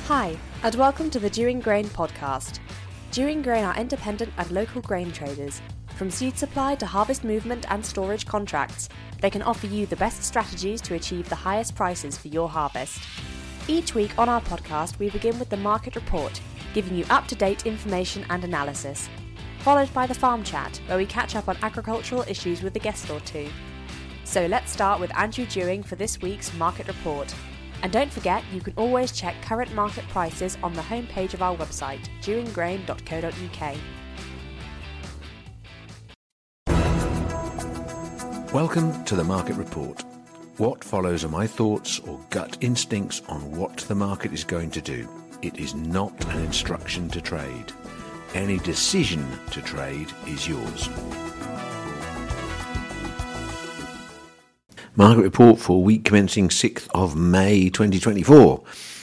Hi, and welcome to the Dewing Grain podcast. Dewing Grain are independent and local grain traders. From seed supply to harvest movement and storage contracts, they can offer you the best strategies to achieve the highest prices for your harvest. Each week on our podcast, we begin with the market report, giving you up-to-date information and analysis, followed by the farm chat, where we catch up on agricultural issues with a guest or two. So let's start with Andrew Dewing for this week's market report. And don't forget, you can always check current market prices on the homepage of our website, dewinggrain.co.uk. Welcome to the Market Report. What follows are my thoughts or gut instincts on what the market is going to do. It is not an instruction to trade. Any decision to trade is yours. Market Report for week commencing 6th of May 2024.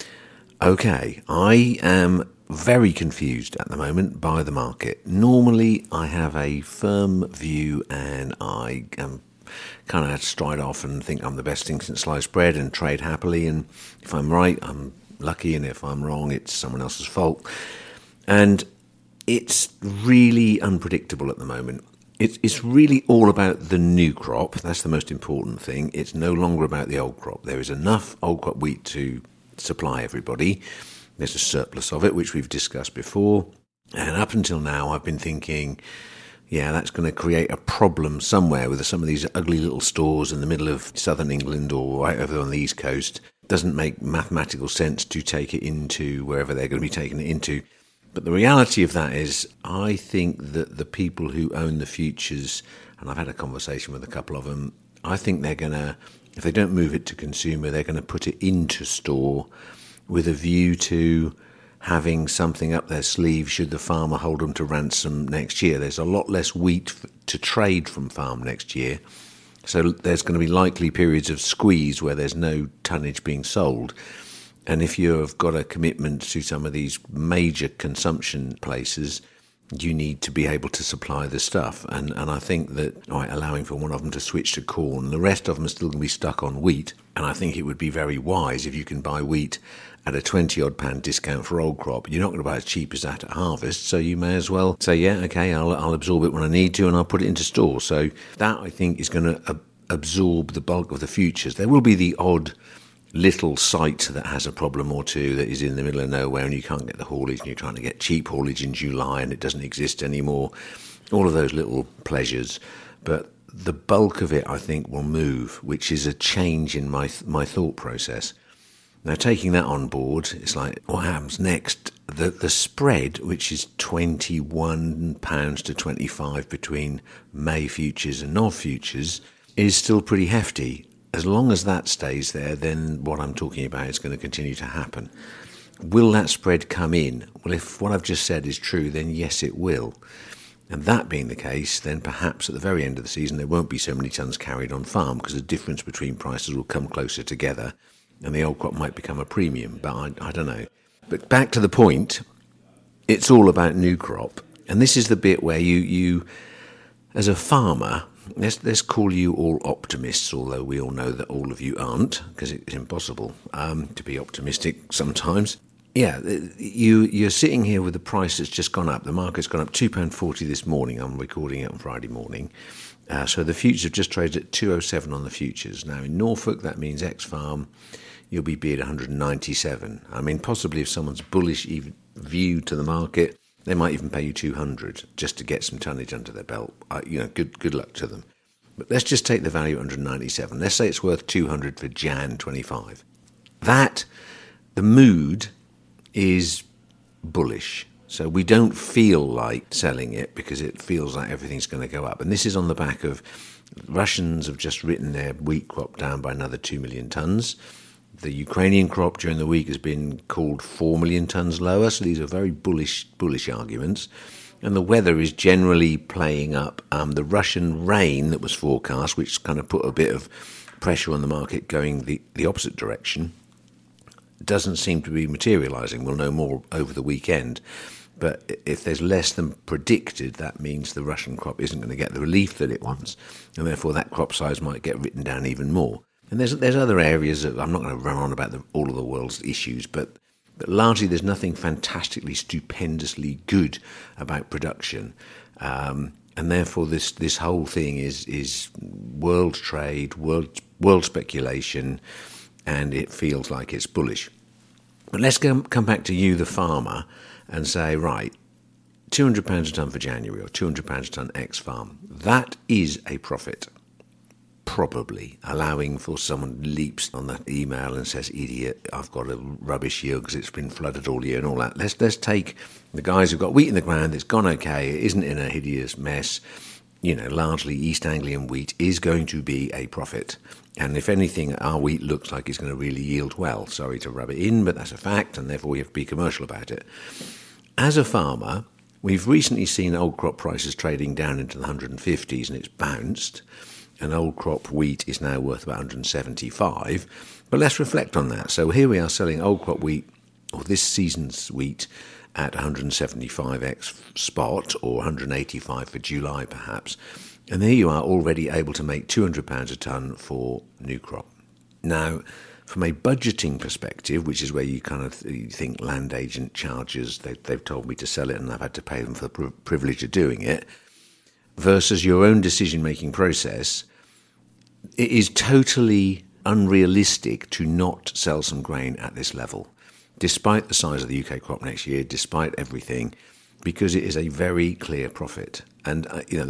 Okay, I am very confused at the moment by the market. Normally I have a firm view and I am kind of stride off and think I'm the best thing since sliced bread and trade happily, and if I'm right I'm lucky, and if I'm wrong it's someone else's fault. And it's really unpredictable at the moment. It's really all about the new crop. That's the most important thing. It's no longer about the old crop. There is enough old crop wheat to supply everybody. There's a surplus of it, which we've discussed before. And up until now, I've been thinking, yeah, that's going to create a problem somewhere with some of these ugly little stores in the middle of southern England or right over on the East Coast. It doesn't make mathematical sense to take it into wherever they're going to be taking it into. But the reality of that is, I think that the people who own the futures, and I've had a conversation with a couple of them, I think they're going to, if they don't move it to consumer, they're going to put it into store with a view to having something up their sleeve should the farmer hold them to ransom next year. There's a lot less wheat to trade from farm next year, so there's going to be likely periods of squeeze where there's no tonnage being sold. And if you've got a commitment to some of these major consumption places, you need to be able to supply the stuff. And I think that allowing for one of them to switch to corn, the rest of them are still going to be stuck on wheat. And I think it would be very wise if you can buy wheat at a £20-odd discount for old crop. You're not going to buy as cheap as that at harvest, so you may as well say, yeah, okay, I'll absorb it when I need to and I'll put it into store. So that, I think, is going to absorb the bulk of the futures. There will be the odd little site that has a problem or two that is in the middle of nowhere and you can't get the haulage and you're trying to get cheap haulage in July and it doesn't exist anymore. All of those little pleasures. But the bulk of it, I think, will move, which is a change in my thought process. Now, taking that on board, it's like, what happens next? The spread, which is £21 to 25 between May futures and Nov futures, is still pretty hefty. As long as that stays there, then what I'm talking about is going to continue to happen. Will that spread come in? Well, if what I've just said is true, then yes, it will. And that being the case, then perhaps at the very end of the season, there won't be so many tonnes carried on farm because the difference between prices will come closer together and the old crop might become a premium. But I don't know. But back to the point, it's all about new crop. And this is the bit where you as a farmer, let's call you all optimists, although we all know that all of you aren't, because it's impossible to be optimistic sometimes. Yeah, you're sitting here with the price that's just gone up. The market's gone up £2.40 this morning. I'm recording it on Friday morning. So the futures have just traded at 207 on the futures. Now in Norfolk, that means ex-farm, you'll be bid 197. I mean, possibly if someone's bullish view to the market, they might even pay you 200 just to get some tonnage under their belt. Good luck to them. But let's just take the value at 197. Let's say it's worth 200 for Jan 25. That, the mood is bullish. So we don't feel like selling it because it feels like everything's going to go up. And this is on the back of Russians have just written their wheat crop down by another 2 million tonnes. The Ukrainian crop during the week has been called 4 million tonnes lower, so these are very bullish arguments. And the weather is generally playing up. The Russian rain that was forecast, which kind of put a bit of pressure on the market going the opposite direction, doesn't seem to be materialising. We'll know more over the weekend. But if there's less than predicted, that means the Russian crop isn't going to get the relief that it wants, and therefore that crop size might get written down even more. And there's other areas that I'm not going to run on about all of the world's issues, but But largely there's nothing fantastically, stupendously good about production. And therefore this whole thing is world trade, world speculation, and it feels like it's bullish. But let's come back to you, the farmer, and say, right, £200 a tonne for January or £200 a tonne ex-farm. That is a profit, probably, allowing for someone leaps on that email and says, idiot, I've got a rubbish yield because it's been flooded all year and all that. Let's take the guys who've got wheat in the ground, it's gone okay, it isn't in a hideous mess. Largely East Anglian wheat is going to be a profit. And if anything, our wheat looks like it's going to really yield well. Sorry to rub it in, but that's a fact, and therefore we have to be commercial about it. As a farmer, we've recently seen old crop prices trading down into the 150s, and it's bounced. And old crop wheat is now worth about 175. But let's reflect on that. So here we are selling old crop wheat, or this season's wheat, at 175x spot, or 185 for July perhaps. And there you are, already able to make £200 a tonne for new crop. Now, from a budgeting perspective, which is where you kind of think land agent charges, they've told me to sell it and I've had to pay them for the privilege of doing it, versus your own decision-making process, it is totally unrealistic to not sell some grain at this level, despite the size of the UK crop next year, despite everything, because it is a very clear profit. And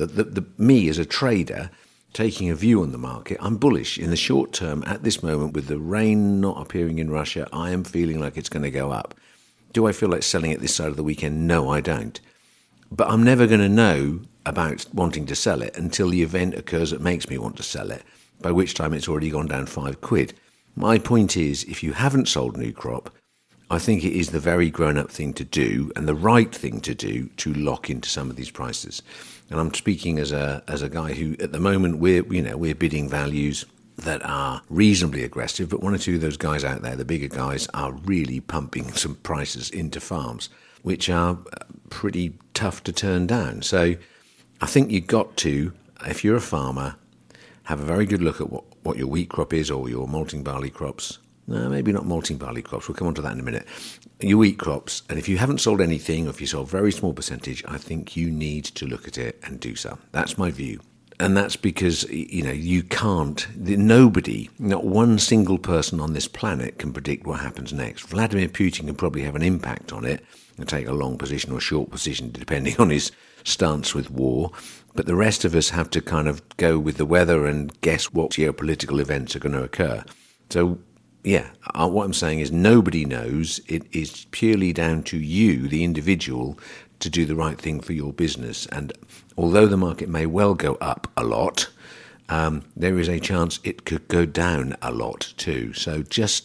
me as a trader, taking a view on the market, I'm bullish in the short term. At this moment, with the rain not appearing in Russia, I am feeling like it's going to go up. Do I feel like selling it this side of the weekend? No, I don't. But I'm never going to know about wanting to sell it until the event occurs that makes me want to sell it, by which time it's already gone down £5. My point is, if you haven't sold new crop, I think it is the very grown-up thing to do and the right thing to do to lock into some of these prices. And I'm speaking as a guy who, at the moment, we're bidding values that are reasonably aggressive, but one or two of those guys out there, the bigger guys, are really pumping some prices into farms, which are pretty tough to turn down. So I think you've got to, if you're a farmer, have a very good look at what your wheat crop is, or your malting barley crops. No, maybe not malting barley crops. We'll come on to that in a minute. Your wheat crops, and if you haven't sold anything, or if you sold a very small percentage, I think you need to look at it and do some. That's my view. And that's because, you can't, nobody, not one single person on this planet can predict what happens next. Vladimir Putin can probably have an impact on it and take a long position or a short position, depending on his stance with war. But the rest of us have to kind of go with the weather and guess what geopolitical events are going to occur. So, what I'm saying is nobody knows. It is purely down to you, the individual, to do the right thing for your business. And although the market may well go up a lot, there is a chance it could go down a lot too. So just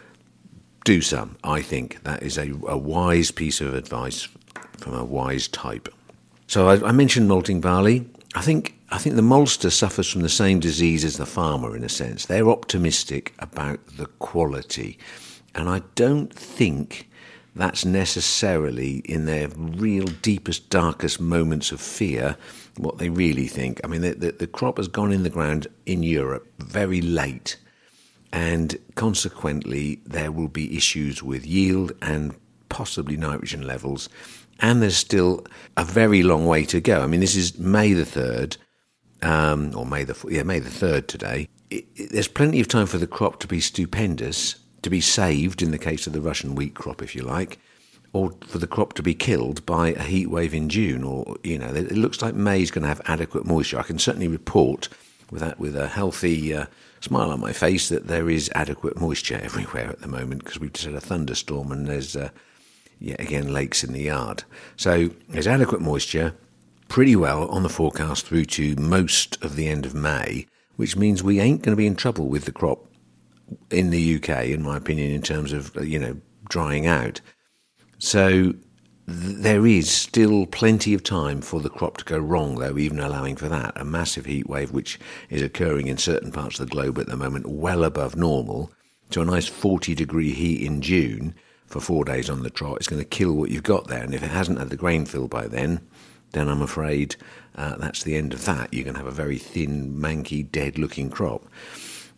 do some. I think that is a wise piece of advice from a wise type. So I mentioned malting barley. I think the maltster suffers from the same disease as the farmer in a sense. They're optimistic about the quality. And I don't think that's necessarily in their real deepest, darkest moments of fear what they really think. I mean, the crop has gone in the ground in Europe very late. And consequently, there will be issues with yield and possibly nitrogen levels. And there's still a very long way to go. I mean, this is May the 3rd, May the 3rd today. There's plenty of time for the crop to be stupendous, to be saved in the case of the Russian wheat crop, if you like, or for the crop to be killed by a heat wave in June. Or, it looks like May's going to have adequate moisture. I can certainly report with a healthy smile on my face that there is adequate moisture everywhere at the moment, because we've just had a thunderstorm and there's again, lakes in the yard. So there's adequate moisture pretty well on the forecast through to most of the end of May, which means we ain't going to be in trouble with the crop in the UK, in my opinion, in terms of, drying out. So there is still plenty of time for the crop to go wrong, though, even allowing for that. A massive heat wave, which is occurring in certain parts of the globe at the moment, well above normal, to a nice 40-degree heat in June, for 4 days on the trot, it's going to kill what you've got there. And if it hasn't had the grain fill by then I'm afraid that's the end of that. You're going to have a very thin, manky, dead-looking crop.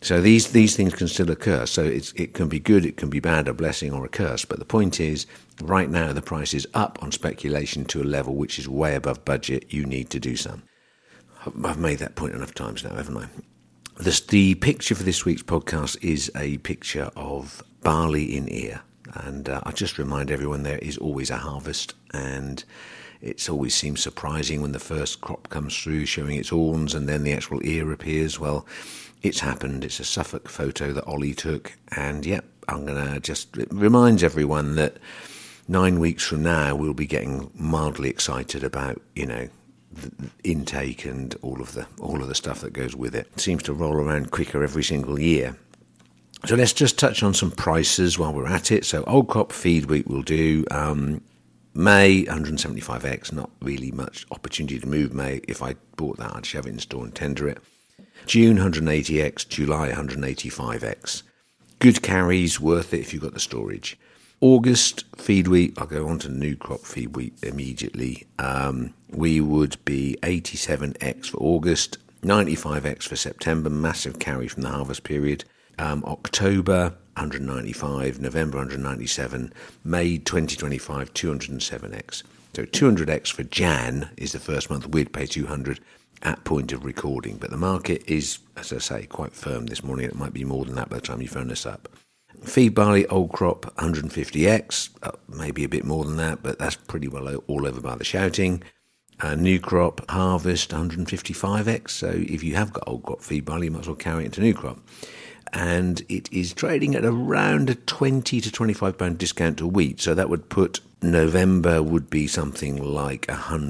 So these things can still occur. So it can be good, it can be bad, a blessing or a curse. But the point is, right now the price is up on speculation to a level which is way above budget. You need to do some. I've made that point enough times now, haven't I? The picture for this week's podcast is a picture of barley in ear. And I just remind everyone there is always a harvest, and it always seems surprising when the first crop comes through showing its awns and then the actual ear appears. Well, it's happened. It's a Suffolk photo that Ollie took. And yep, I'm going to just remind everyone that 9 weeks from now we'll be getting mildly excited about, the intake and all of the stuff that goes with it. It seems to roll around quicker every single year. So let's just touch on some prices while we're at it. So old crop feed wheat will do. May, 175X, not really much opportunity to move May. If I bought that, I'd shove it in store and tender it. June, 180X, July, 185X. Good carries, worth it if you've got the storage. August, feed wheat, I'll go on to new crop feed wheat immediately. We would be 87X for August, 95X for September, massive carry from the harvest period. October, 195, November 197, May 2025, 207X. So 200X for Jan is the first month we'd pay 200 at point of recording. But the market is, as I say, quite firm this morning. It might be more than that by the time you phone us up. Feed barley, old crop, 150X, maybe a bit more than that, but that's pretty well all over by the shouting. New crop, harvest, 155X. So if you have got old crop feed barley, you might as well carry it into new crop. And it is trading at around a £20 to £25 discount to wheat. So that would put November would be something like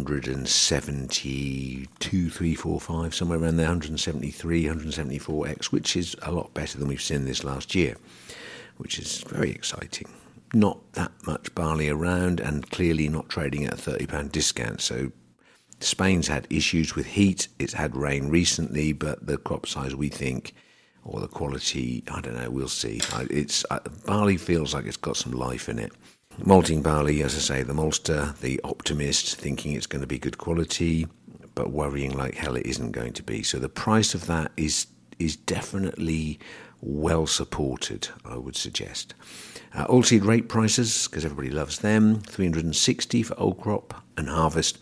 172, 3, 4, 5, somewhere around there, 173, 174X, which is a lot better than we've seen this last year, which is very exciting. Not that much barley around and clearly not trading at a £30 discount. So Spain's had issues with heat. It's had rain recently, but the crop size we think, or the quality, I don't know, we'll see. Barley feels like it's got some life in it. Malting barley, as I say, the maltster, the optimist, thinking it's going to be good quality, but worrying like hell it isn't going to be. So the price of that is definitely well supported, I would suggest. Oilseed rape prices, because everybody loves them, 360 for old crop, and harvest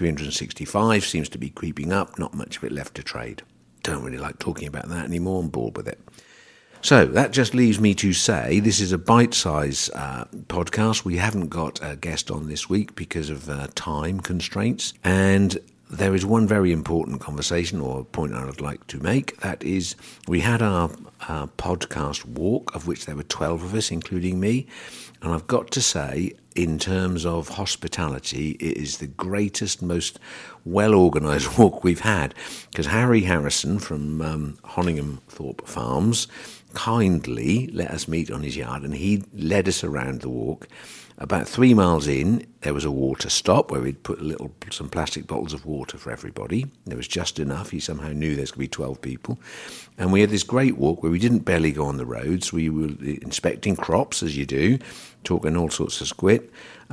365, seems to be creeping up, not much of it left to trade. Don't really like talking about that anymore, I'm bored with it. So that just leaves me to say this is a bite-size podcast. We haven't got a guest on this week because of time constraints, and there is one very important conversation or point I would like to make. That is, we had our podcast walk, of which there were 12 of us, including me, and I've got to say, in terms of hospitality, it is the greatest, most well-organised walk we've had, because Harry Harrison from Honningham Thorpe Farms kindly let us meet on his yard, and he led us around the walk. About 3 miles in, there was a water stop where we'd put some plastic bottles of water for everybody. There was just enough. He somehow knew there's going to be 12 people. And we had this great walk where we didn't barely go on the roads. We were inspecting crops, as you do, talking all sorts of squit.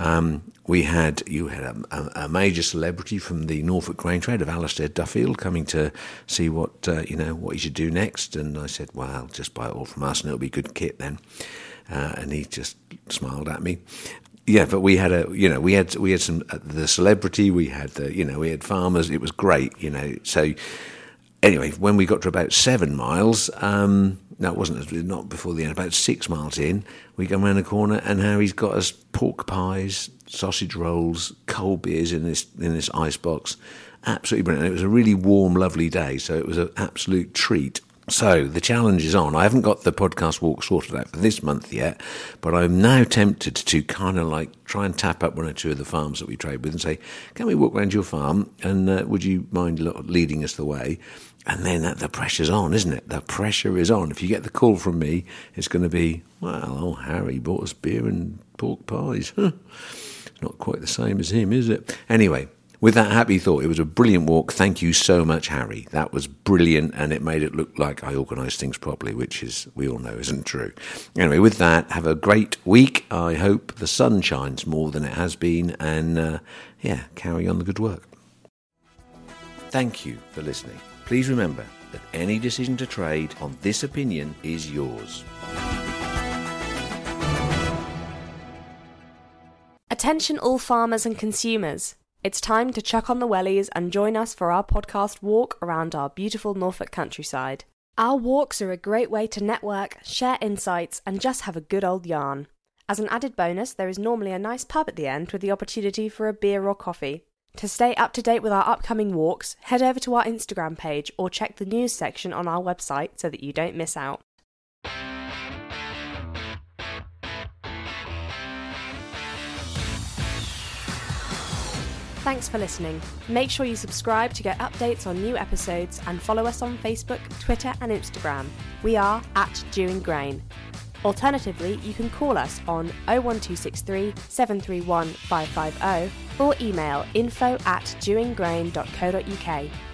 You had a major celebrity from the Norfolk grain trade of Alistair Duffield coming to see what he should do next. And I said, well, just buy it all from us and it'll be good kit then. And he just smiled at me. Yeah, but we had some the celebrity. We had we had farmers. It was great, So anyway, when we got to about 7 miles, no, it wasn't not before the end. About 6 miles in, we come around the corner, and Harry's got us pork pies, sausage rolls, cold beers in this ice box. Absolutely brilliant. And it was a really warm, lovely day, so it was an absolute treat. So the challenge is on. I haven't got the podcast walk sorted out for this month yet, but I'm now tempted to kind of like try and tap up one or two of the farms that we trade with and say, can we walk around your farm and would you mind leading us the way? And then the pressure's on, isn't it? The pressure is on. If you get the call from me, it's going to be, well, old Harry bought us beer and pork pies. It's not quite the same as him, is it? Anyway. With that happy thought, it was a brilliant walk. Thank you so much, Harry. That was brilliant, and it made it look like I organised things properly, which is, we all know, isn't true. Anyway, with that, have a great week. I hope the sun shines more than it has been, and carry on the good work. Thank you for listening. Please remember, that any decision to trade on this opinion is yours. Attention all farmers and consumers. It's time to chuck on the wellies and join us for our podcast walk around our beautiful Norfolk countryside. Our walks are a great way to network, share insights, and just have a good old yarn. As an added bonus, there is normally a nice pub at the end with the opportunity for a beer or coffee. To stay up to date with our upcoming walks, head over to our Instagram page or check the news section on our website so that you don't miss out. Thanks for listening. Make sure you subscribe to get updates on new episodes and follow us on Facebook, Twitter and Instagram. We are @DewingGrain. Alternatively, you can call us on 01263 731 550 or email info@dewinggrain.co.uk.